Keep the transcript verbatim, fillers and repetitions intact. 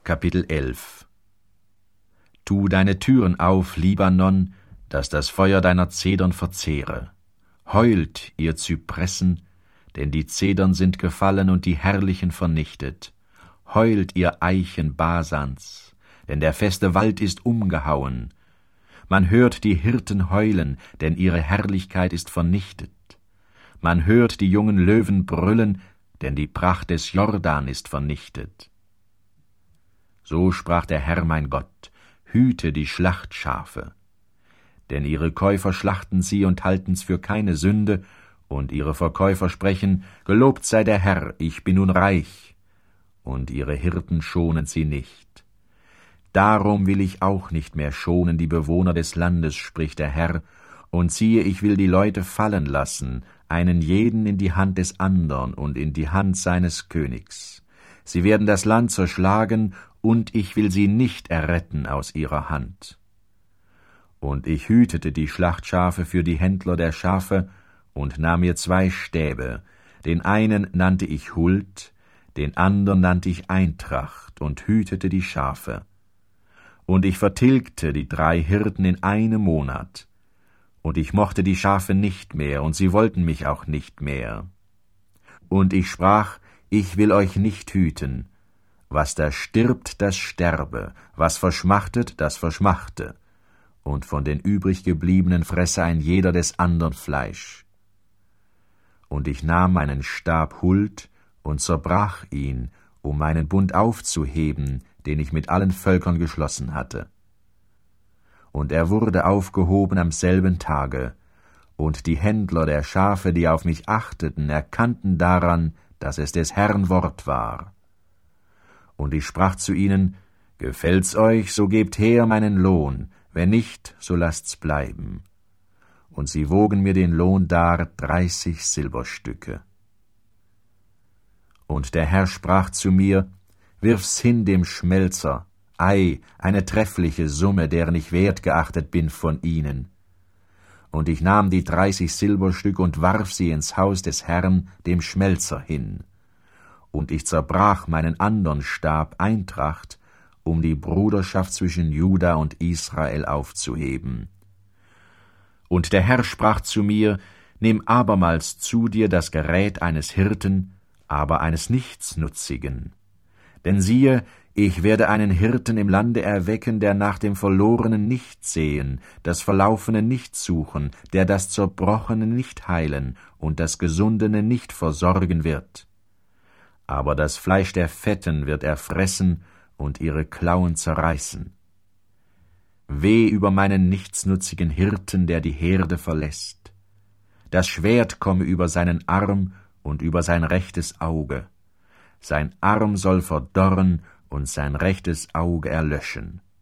Kapitel elf. Tu deine Türen auf, Libanon, dass das Feuer deiner Zedern verzehre. Heult, ihr Zypressen, denn die Zedern sind gefallen und die Herrlichen vernichtet. Heult, ihr Eichen Basans, denn der feste Wald ist umgehauen. Man hört die Hirten heulen, denn ihre Herrlichkeit ist vernichtet. Man hört die jungen Löwen brüllen, denn die Pracht des Jordan ist vernichtet. So sprach der Herr mein Gott, hüte die Schlachtschafe. Denn ihre Käufer schlachten sie und halten's für keine Sünde, und ihre Verkäufer sprechen, gelobt sei der Herr, ich bin nun reich. Und ihre Hirten schonen sie nicht. Darum will ich auch nicht mehr schonen die Bewohner des Landes, spricht der Herr, und siehe, ich will die Leute fallen lassen, einen jeden in die Hand des andern und in die Hand seines Königs. Sie werden das Land zerschlagen, und ich will sie nicht erretten aus ihrer Hand. Und ich hütete die Schlachtschafe für die Händler der Schafe und nahm mir zwei Stäbe, den einen nannte ich Huld, den andern nannte ich Eintracht, und hütete die Schafe. Und ich vertilgte die drei Hirten in einem Monat, und ich mochte die Schafe nicht mehr, und sie wollten mich auch nicht mehr. Und ich sprach, ich will euch nicht hüten, was da stirbt, das sterbe, was verschmachtet, das verschmachte, und von den übriggebliebenen fresse ein jeder des andern Fleisch. Und ich nahm meinen Stab Huld und zerbrach ihn, um meinen Bund aufzuheben, den ich mit allen Völkern geschlossen hatte. Und er wurde aufgehoben am selben Tage, und die Händler der Schafe, die auf mich achteten, erkannten daran, dass es des Herrn Wort war. Und ich sprach zu ihnen, gefällt's euch, so gebt her meinen Lohn, wenn nicht, so lasst's bleiben. Und sie wogen mir den Lohn dar, dreißig Silberstücke. Und der Herr sprach zu mir, wirf's hin dem Schmelzer, ei, eine treffliche Summe, deren ich wert geachtet bin von ihnen. Und ich nahm die dreißig Silberstücke und warf sie ins Haus des Herrn, dem Schmelzer, hin. Und ich zerbrach meinen andern Stab Eintracht, um die Bruderschaft zwischen Juda und Israel aufzuheben. Und der Herr sprach zu mir, nimm abermals zu dir das Gerät eines Hirten, aber eines Nichtsnutzigen. Denn siehe, ich werde einen Hirten im Lande erwecken, der nach dem Verlorenen nicht sehen, das Verlaufene nicht suchen, der das Zerbrochene nicht heilen und das Gesundene nicht versorgen wird. Aber das Fleisch der Fetten wird er fressen und ihre Klauen zerreißen. Weh über meinen nichtsnutzigen Hirten, der die Herde verlässt. Das Schwert komme über seinen Arm und über sein rechtes Auge. Sein Arm soll verdorren und sein rechtes Auge erlöschen.